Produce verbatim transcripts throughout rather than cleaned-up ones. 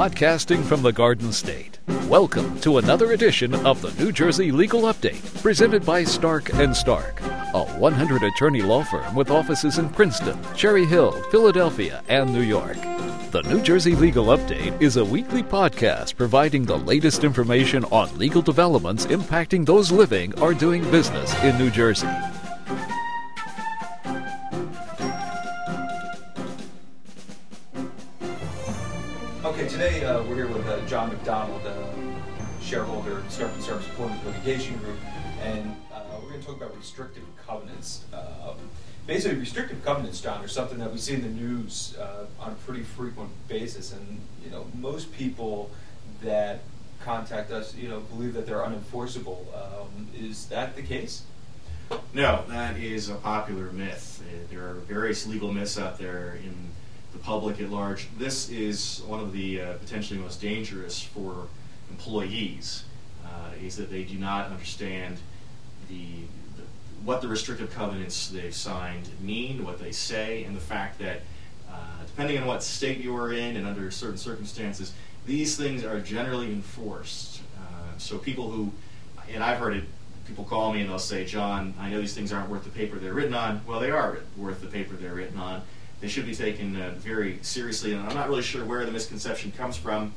Broadcasting from the Garden State. Welcome to another edition of the New Jersey Legal Update, presented by Stark and Stark, a one hundred attorney law firm with offices in Princeton, Cherry Hill, Philadelphia, and New York. The New Jersey Legal Update is a weekly podcast providing the latest information on legal developments impacting those living or doing business in New Jersey. Okay, today uh, we're here with uh, John McDonald, uh, shareholder, Stark and Stark's Employment Litigation Group, and uh, we're going to talk about restrictive covenants. Uh, basically, restrictive covenants, John, are something that we see in the news uh, on a pretty frequent basis, and you know, most people that contact us, you know, believe that they're unenforceable. Um, is that the case? No, that is a popular myth. Uh, there are various legal myths out there in the public at large. This is one of the uh, potentially most dangerous for employees, uh, is that they do not understand the, the what the restrictive covenants they've signed mean, what they say, and the fact that uh, depending on what state you are in and under certain circumstances, these things are generally enforced. Uh, so people who, and I've heard it, people call me and they'll say, John, I know these things aren't worth the paper they're written on. Well, they are worth the paper they're written on. They should be taken uh, very seriously, and I'm not really sure where the misconception comes from,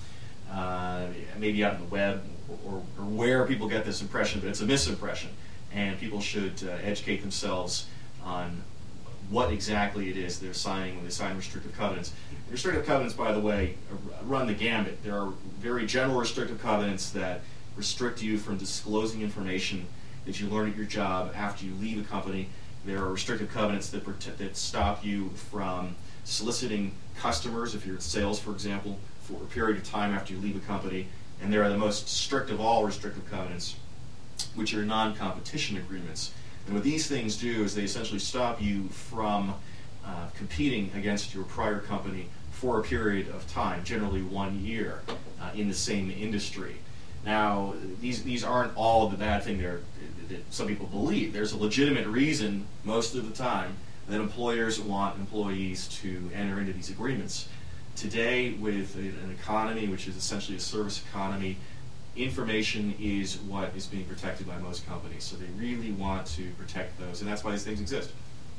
uh, maybe out on the web, or, or where people get this impression, but it's a misimpression, and people should uh, educate themselves on what exactly it is they're signing when they sign restrictive covenants. Restrictive covenants, by the way, run the gambit. There are very general restrictive covenants that restrict you from disclosing information that you learn at your job after you leave a company. There are restrictive covenants that, protect, that stop you from soliciting customers, if you're in sales, for example, for a period of time after you leave a company. And there are the most strict of all restrictive covenants, which are non-competition agreements. And what these things do is they essentially stop you from uh, competing against your prior company for a period of time, generally one year, uh, in the same industry. Now, these these aren't all the bad thing there that some people believe. There's a legitimate reason most of the time that employers want employees to enter into these agreements. Today, with an economy which is essentially a service economy, information is what is being protected by most companies. So they really want to protect those, and that's why these things exist.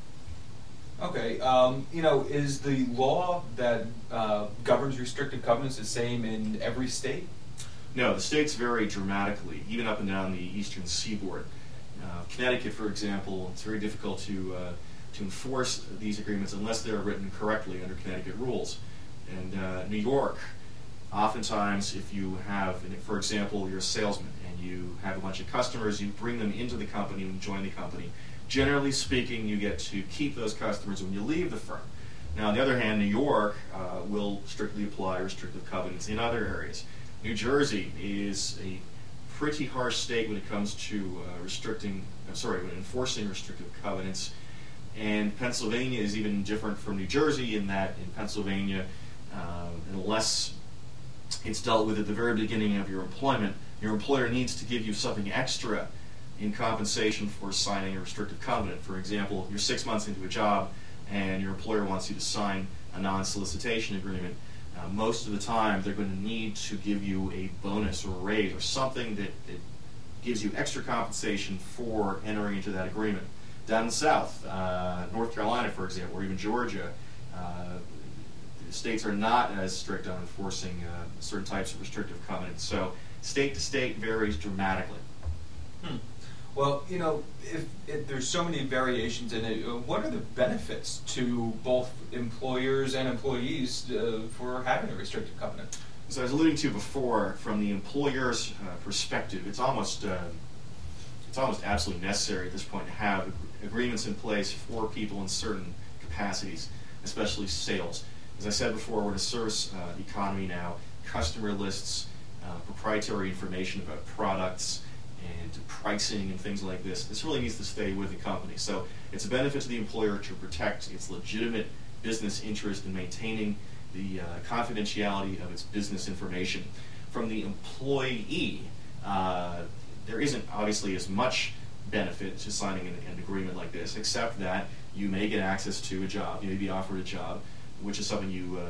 Okay, um, you know, is the law that uh, governs restrictive covenants the same in every state? No, the states vary dramatically, even up and down the eastern seaboard. Uh, Connecticut, for example, it's very difficult to uh, to enforce these agreements unless they're written correctly under Connecticut rules. And uh, New York, oftentimes, if you have, for example, you're a salesman and you have a bunch of customers, you bring them into the company and join the company. Generally speaking, you get to keep those customers when you leave the firm. Now, on the other hand, New York uh, will strictly apply restrictive covenants in other areas. New Jersey is a pretty harsh state when it comes to uh, restricting, uh, sorry, when enforcing restrictive covenants. And Pennsylvania is even different from New Jersey in that in Pennsylvania, uh, unless it's dealt with at the very beginning of your employment, your employer needs to give you something extra in compensation for signing a restrictive covenant. For example, you're six months into a job and your employer wants you to sign a non-solicitation agreement. Uh, most of the time, they're going to need to give you a bonus or a raise or something that, that gives you extra compensation for entering into that agreement. Down in the South, uh, North Carolina, for example, or even Georgia, uh, the states are not as strict on enforcing uh, certain types of restrictive covenants. So state to state varies dramatically. Hmm. Well, you know, if, if there's so many variations in it, uh, what are the benefits to both employers and employees uh, for having a restrictive covenant? As I was alluding to before, from the employer's uh, perspective, it's almost uh, it's almost absolutely necessary at this point to have ag- agreements in place for people in certain capacities, especially sales. As I said before, we're in a service uh, economy now. Customer lists, uh, proprietary information about products, and pricing and things like this. This really needs to stay with the company. So it's a benefit to the employer to protect its legitimate business interest in maintaining the uh, confidentiality of its business information. From the employee, uh, there isn't obviously as much benefit to signing an, an agreement like this, except that you may get access to a job, you may be offered a job, which is something you uh,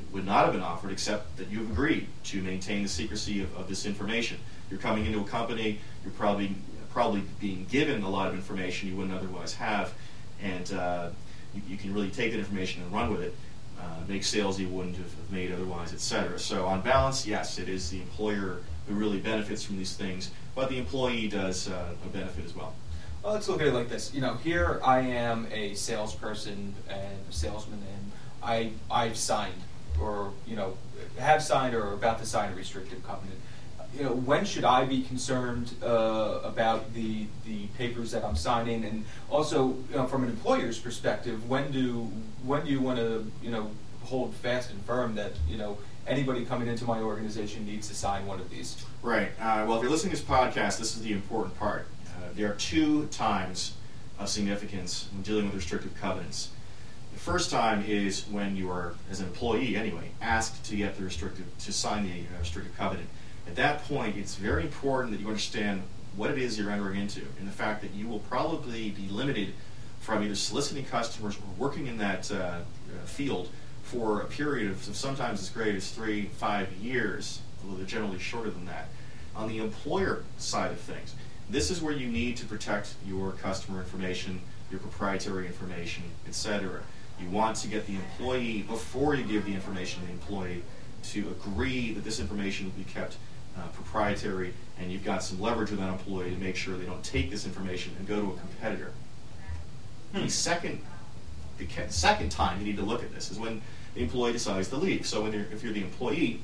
would not have been offered except that you've agreed to maintain the secrecy of, of this information. You're coming into a company, you're probably probably being given a lot of information you wouldn't otherwise have, and uh, you, you can really take that information and run with it, uh, make sales you wouldn't have made otherwise, et cetera. So on balance, yes, it is the employer who really benefits from these things, but the employee does uh, a benefit as well. Well, let's look at it like this. You know, here I am a salesperson and a salesman, and I I've signed, or you know, have signed or are about to sign a restrictive covenant. You know, when should I be concerned uh, about the the papers that I'm signing, and also, you know, from an employer's perspective, when do when do you want to you know hold fast and firm that you know anybody coming into my organization needs to sign one of these? Right. Uh, well, if you're listening to this podcast, this is the important part. Uh, there are two times of significance when dealing with restrictive covenants. The first time is when you are, as an employee anyway, asked to get the restrictive to sign the uh, restrictive covenant. At that point, it's very important that you understand what it is you're entering into, and the fact that you will probably be limited from either soliciting customers or working in that uh, uh, field for a period of sometimes as great as three, five years, although they're generally shorter than that. On the employer side of things, this is where you need to protect your customer information, your proprietary information, et cetera. You want to get the employee, before you give the information to the employee, to agree that this information will be kept uh, proprietary, and you've got some leverage with that employee to make sure they don't take this information and go to a competitor. Hmm. The second the second time you need to look at this is when the employee decides to leave. So when you're, if you're the employee,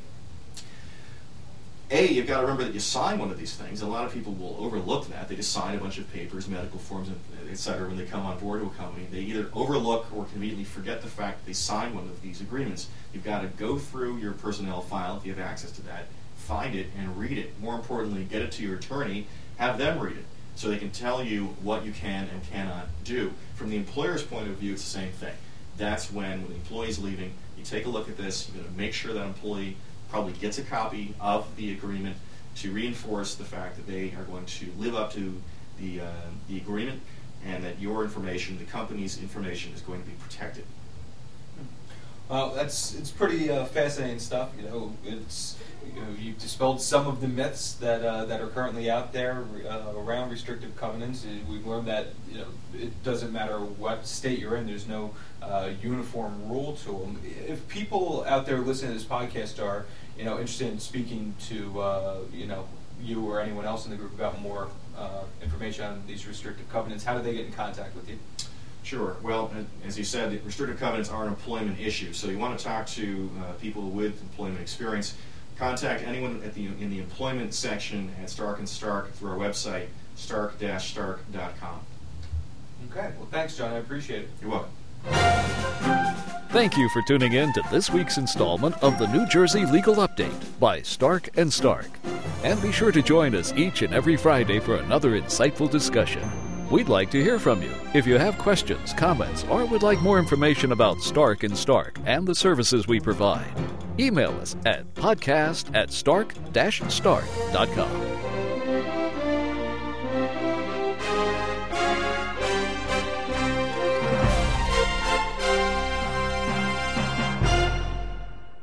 A, you've got to remember that you sign one of these things. A lot of people will overlook that. They just sign a bunch of papers, medical forms, et cetera, when they come on board to a company. They either overlook or conveniently forget the fact that they signed one of these agreements. You've got to go through your personnel file, if you have access to that, find it and read it. More importantly, get it to your attorney, have them read it, so they can tell you what you can and cannot do. From the employer's point of view, it's the same thing. That's when, when the employee's leaving, you take a look at this, you're going to make sure that employee probably gets a copy of the agreement to reinforce the fact that they are going to live up to the, uh, the agreement, and that your information, the company's information, is going to be protected. Well, that's it's pretty uh, fascinating stuff. You know, it's you know, you've dispelled some of the myths that uh, that are currently out there uh, around restrictive covenants. We've learned that you know it doesn't matter what state you're in. There's no uh, uniform rule to them. If people out there listening to this podcast are you know interested in speaking to uh, you know you or anyone else in the group about more uh, information on these restrictive covenants, how do they get in contact with you? Sure. Well, as you said, restrictive covenants are an employment issue, so you want to talk to uh, people with employment experience. Contact anyone at the in the employment section at Stark and Stark through our website, stark dash stark dot com. Okay. Well, thanks, John. I appreciate it. You're welcome. Thank you for tuning in to this week's installment of the New Jersey Legal Update by Stark and Stark. And be sure to join us each and every Friday for another insightful discussion. We'd like to hear from you. If you have questions, comments, or would like more information about Stark and Stark and the services we provide, email us at podcast at stark dash stark dot com.